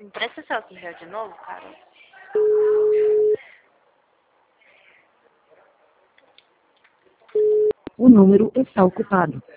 Empresta seu álcool gel de novo, cara. O número está ocupado.